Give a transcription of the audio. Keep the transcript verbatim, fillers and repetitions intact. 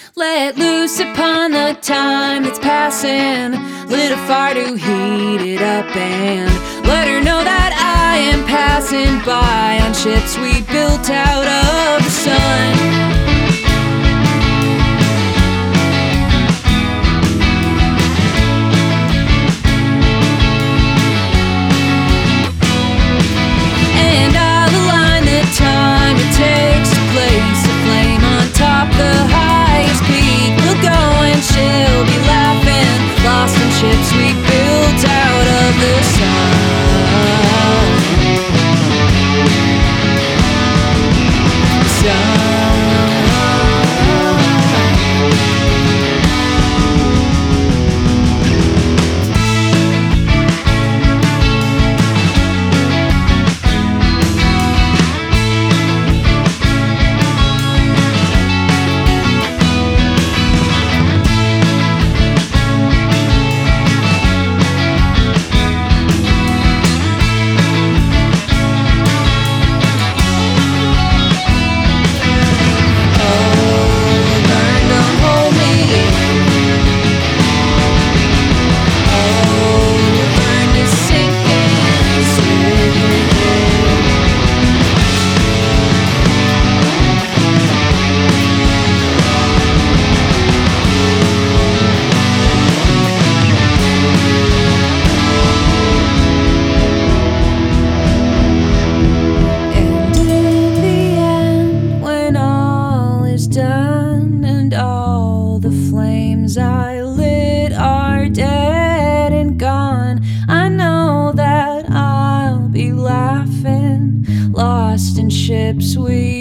Let loose upon the time that's passing, lit a fire to heat it up, and let her know that I am passing by on ships we built out of the sun. Time it takes to place a flame on top the highest peak. We'll go and she'll be laughing, lost in ships we built out of the sun. Sun. Done and all the flames I lit are dead and gone. I know that I'll be laughing, lost in ships we